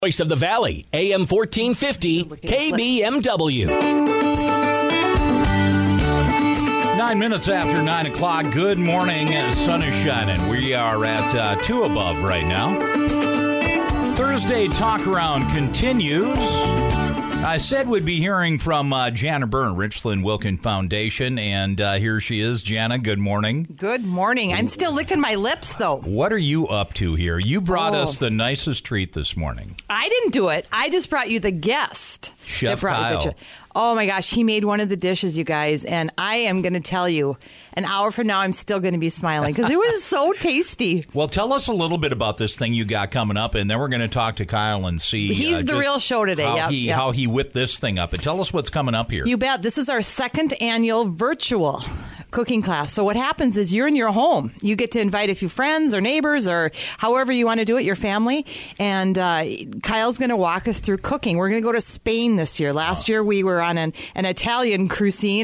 Voice of the Valley, AM 1450, KBMW. 9 minutes after 9 o'clock. Good morning. Sun is shining. We are at 2 above right now. Thursday Talk Around continues. I said we'd be hearing from Jana Byrne, Richland Wilkin Foundation, and here she is. Jana, good morning. Good morning. I'm still licking my lips, though. What are you up to here? You brought us the nicest treat this morning. I didn't do it. I just brought you the guest. Chef Kyle. Oh, my gosh. He made one of the dishes, you guys, and I am going to tell you, an hour from now, I'm still going to be smiling because it was so tasty. Well, tell us a little bit about this thing you got coming up, and then we're going to talk to Kyle and see. He's the real show today. How he whipped this thing up. And tell us what's coming up here. You bet. This is our second annual virtual cooking class. So what happens is you're in your home. You get to invite a few friends or neighbors or however you want to do it, your family. And Kyle's going to walk us through cooking. We're going to go to Spain this year. Last year we were on an Italian cuisine.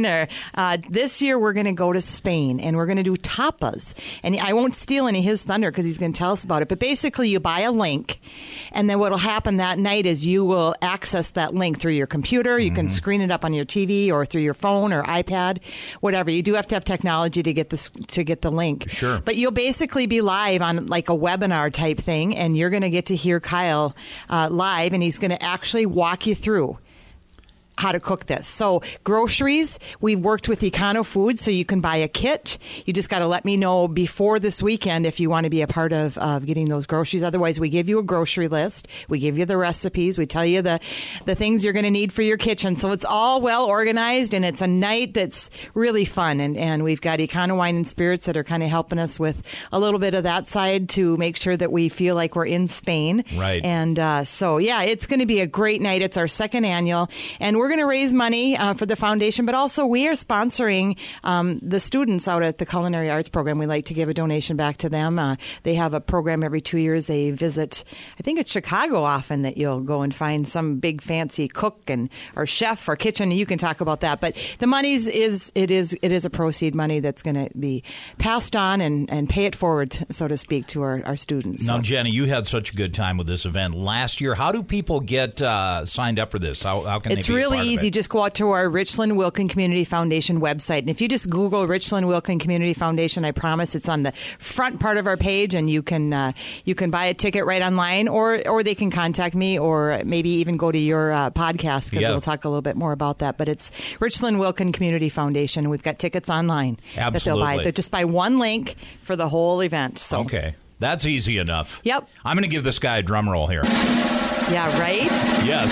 This year we're going to go to Spain and we're going to do tapas. And I won't steal any of his thunder because he's going to tell us about it. But basically you buy a link and then what will happen that night is you will access that link through your computer. You can screen it up on your TV or through your phone or iPad, whatever. You do have to have technology to get the link. Sure. But you'll basically be live on like a webinar type thing, and you're going to get to hear Kyle live, and he's going to actually walk you through how to cook this. So groceries, we've worked with Econo Food, so you can buy a kit. You just got to let me know before this weekend if you want to be a part of getting those groceries. Otherwise, we give you a grocery list. We give you the recipes. We tell you the things you're going to need for your kitchen. So it's all well organized, and it's a night that's really fun. And we've got Econo Wine and Spirits that are kind of helping us with a little bit of that side to make sure that we feel like we're in Spain. Right. And so, yeah, it's going to be a great night. It's our second annual, and we're going to raise money for the foundation, but also we are sponsoring the students out at the Culinary Arts Program. We like to give a donation back to them. They have a program every 2 years. They visit, I think it's Chicago often, that you'll go and find some big fancy cook or chef or kitchen. You can talk about that. But the money is a proceed money that's going to be passed on and pay it forward, so to speak, to our students. Now, Jenny, you had such a good time with this event last year. How do people get signed up for this? How can it's they be really a part easy. Of it? Just go out to our Richland Wilkin Community Foundation website. And if you just Google Richland Wilkin Community Foundation, I promise it's on the front part of our page, and you can buy a ticket right online, or they can contact me, or maybe even go to your podcast, because we'll talk a little bit more about that. But it's Richland Wilkin Community Foundation. We've got tickets online that they'll buy. They'll just buy one link for the whole event. So. Okay. That's easy enough. Yep. I'm going to give this guy a drum roll here. Yeah, right? Yes.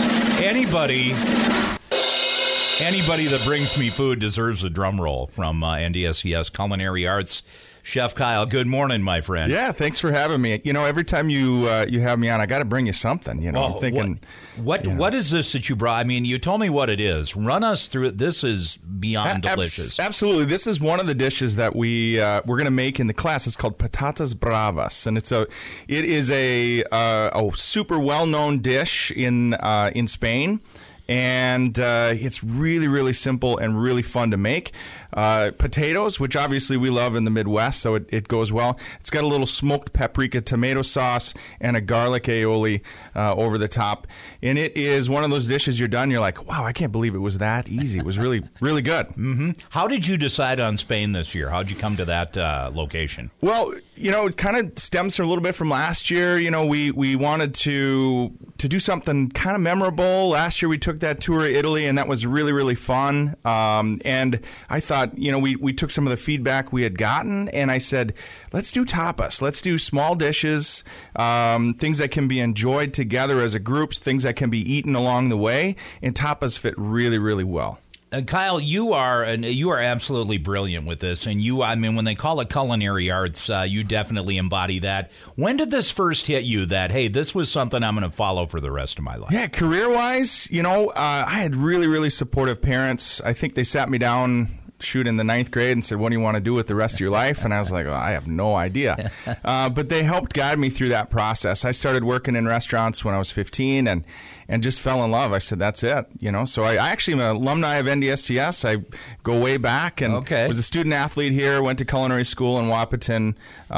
Anybody that brings me food deserves a drum roll from NDSCS Culinary Arts. Chef Kyle, good morning, my friend. Yeah, thanks for having me. You know, every time you have me on, I got to bring you something. You know, I'm thinking, what is this that you brought? I mean, you told me what it is. Run us through it. This is beyond delicious. Absolutely, this is one of the dishes that we're going to make in the class. It's called patatas bravas, and it is a super well known dish in Spain. And it's really, really simple and really fun to make. Potatoes, which obviously we love in the Midwest, so it goes well. It's got a little smoked paprika tomato sauce and a garlic aioli over the top. And it is one of those dishes you're done, you're like, wow, I can't believe it was that easy. It was really, really good. Mm-hmm. How did you decide on Spain this year? How did you come to that location? Well, you know, it kind of stems from a little bit from last year. You know, we wanted to do something kind of memorable. Last year we took that tour of Italy, and that was really, really fun. And I thought, you know, we took some of the feedback we had gotten, and I said, let's do tapas. Let's do small dishes, things that can be enjoyed together as a group, things that can be eaten along the way, and tapas fit really, really well. Kyle, you are absolutely brilliant with this, and when they call it culinary arts, you definitely embody that. When did this first hit you that, hey, this was something I'm going to follow for the rest of my life? Yeah, career-wise, you know, I had really, really supportive parents. I think they sat me down shoot in the 9th grade and said, what do you want to do with the rest of your life? And I was like, I have no idea. But they helped guide me through that process. I started working in restaurants when I was 15 and just fell in love. I said, that's it. So I actually am an alumni of NDSCS. I go way back and was a student athlete here, went to culinary school in Wahpeton.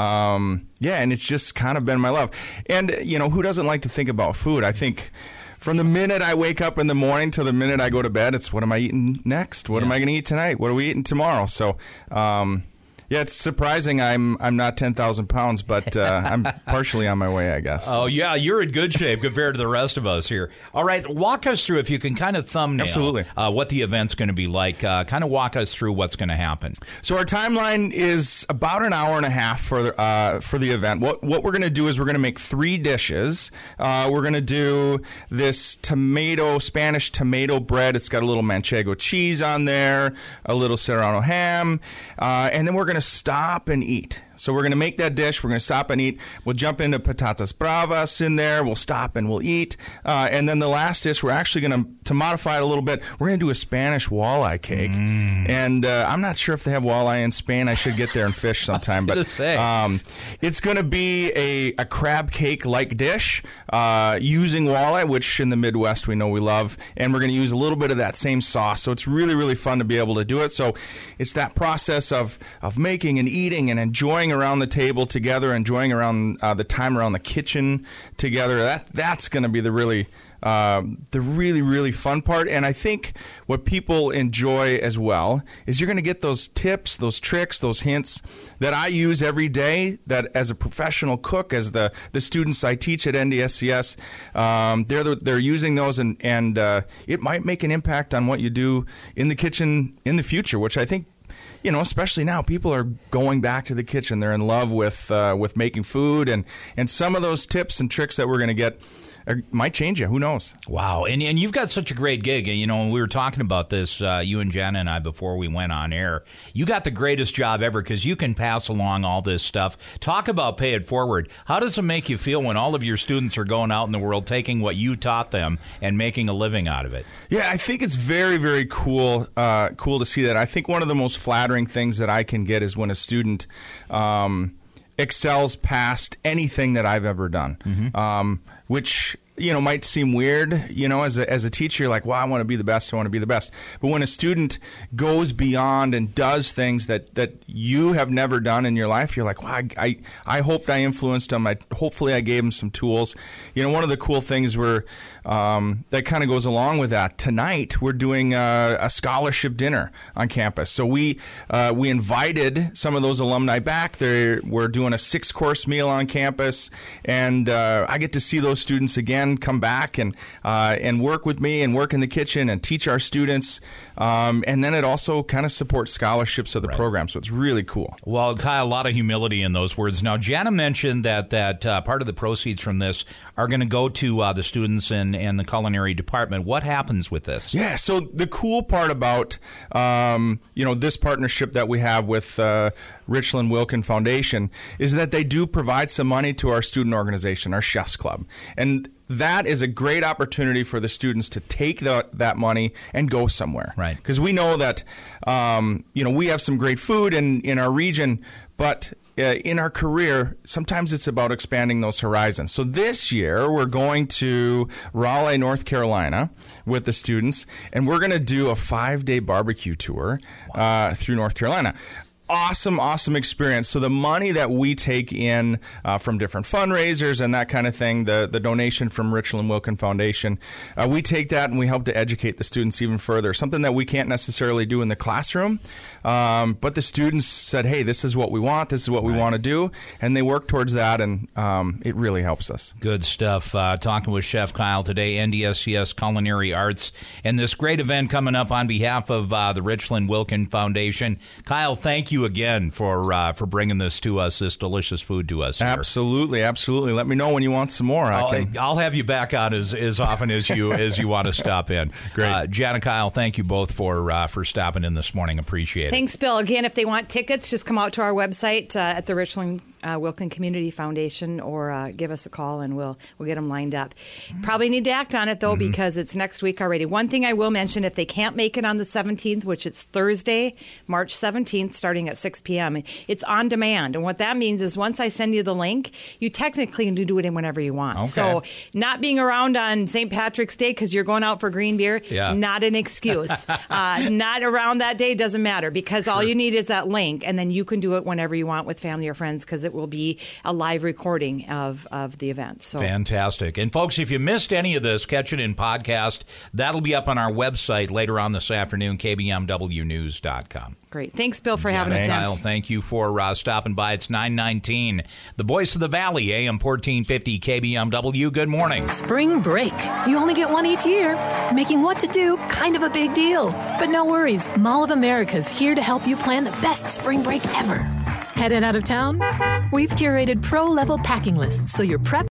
And it's just kind of been my love. And, who doesn't like to think about food? I think from the minute I wake up in the morning to the minute I go to bed, it's what am I eating next? What am I going to eat tonight? What are we eating tomorrow? So, it's surprising I'm not 10,000 pounds, but I'm partially on my way, I guess. Oh, yeah, you're in good shape compared to the rest of us here. All right, walk us through, if you can kind of thumbnail what the event's going to be like. Kind of walk us through what's going to happen. So our timeline is about an hour and a half for the event. What we're going to do is we're going to make 3 dishes. We're going to do this Spanish tomato bread. It's got a little manchego cheese on there, a little serrano ham, and then we're going to stop and eat. So we're going to make that dish. We're going to stop and eat. We'll jump into patatas bravas in there. We'll stop and we'll eat. And then the last dish, we're actually going to modify it a little bit. We're going to do a Spanish walleye cake. And I'm not sure if they have walleye in Spain. I should get there and fish sometime. But it's going to be a crab cake-like dish using walleye, which in the Midwest we know we love. And we're going to use a little bit of that same sauce. So it's really, really fun to be able to do it. So it's that process of making and eating and enjoying around the table together, enjoying around the time around the kitchen together. That's going to be the really, really fun part. And I think what people enjoy as well is you're going to get those tips, those tricks, those hints that I use every day. That as a professional cook, as the students I teach at NDSCS, they're using those, and it might make an impact on what you do in the kitchen in the future, which I think, especially now, people are going back to the kitchen. They're in love with making food, and some of those tips and tricks that we're going to get might change you. Who knows? Wow. And you've got such a great gig. When we were talking about this, you and Jenna and I, before we went on air, you got the greatest job ever because you can pass along all this stuff. Talk about pay it forward. How does it make you feel when all of your students are going out in the world, taking what you taught them and making a living out of it? Yeah, I think it's very, very cool to see that. I think one of the most flattering things that I can get is when a student excels past anything that I've ever done, which might seem weird. As a teacher, you're like, well, I want to be the best. I want to be the best. But when a student goes beyond and does things that you have never done in your life, you're like, wow, I hoped I influenced them. Hopefully I gave them some tools. One of the cool things that kind of goes along with that, tonight we're doing a scholarship dinner on campus. So we invited some of those alumni back. We're doing a 6-course meal on campus, and I get to see those students again come back and work with me and work in the kitchen and teach our students. And then it also kind of supports scholarships of the program. So it's really cool. Well, Kyle, a lot of humility in those words. Now, Jana mentioned that part of the proceeds from this are going to go to the students and the culinary department. What happens with this? Yeah, so the cool part about this partnership that we have with Richland Wilkin Foundation is that they do provide some money to our student organization, our Chefs Club. And that is a great opportunity for the students to take that money and go somewhere. Right. Because we know that, we have some great food in our region, but in our career, sometimes it's about expanding those horizons. So this year, we're going to Raleigh, North Carolina with the students, and we're going to do a 5-day barbecue tour through North Carolina. Awesome experience. So the money that we take in from different fundraisers and that kind of thing, the donation from Richland Wilkin Foundation, we take that and we help to educate the students even further. Something that we can't necessarily do in the classroom, but the students said, hey, this is what we want, this is what we want to do, and they work towards that, and it really helps us. Good stuff. Talking with Chef Kyle today, NDSCS Culinary Arts, and this great event coming up on behalf of the Richland Wilkin Foundation. Kyle, thank you again for bringing this to us, this delicious food to us here. Absolutely. Let me know when you want some more. I'll have you back on as often as you want to stop in. Great. Jan and Kyle, thank you both for stopping in this morning. Appreciate it. Thanks, Bill. Again, if they want tickets, just come out to our website at the Richland Wilkin Community Foundation, or give us a call and we'll get them lined up. Probably need to act on it, though, because it's next week already. One thing I will mention, if they can't make it on the 17th, which it's Thursday, March 17th, starting at 6 p.m., it's on demand. And what that means is once I send you the link, you technically can do it in whenever you want. Okay. So not being around on St. Patrick's Day because you're going out for green beer, not an excuse. Not around that day doesn't matter, because all you need is that link, and then you can do it whenever you want with family or friends, because it will be a live recording of the event. So fantastic. And folks, if you missed any of this, catch it in podcast. That'll be up on our website later on this afternoon, kbmwnews.com. Great. Thanks, Bill, for having us. Kyle, thank you for stopping by. It's 9:19. The Voice of the Valley, AM 1450 KBMW. Good morning. Spring break. You only get one each year, making what to do kind of a big deal. But no worries. Mall of America's here to help you plan the best spring break ever. Headed out of town? We've curated pro-level packing lists so you're prepped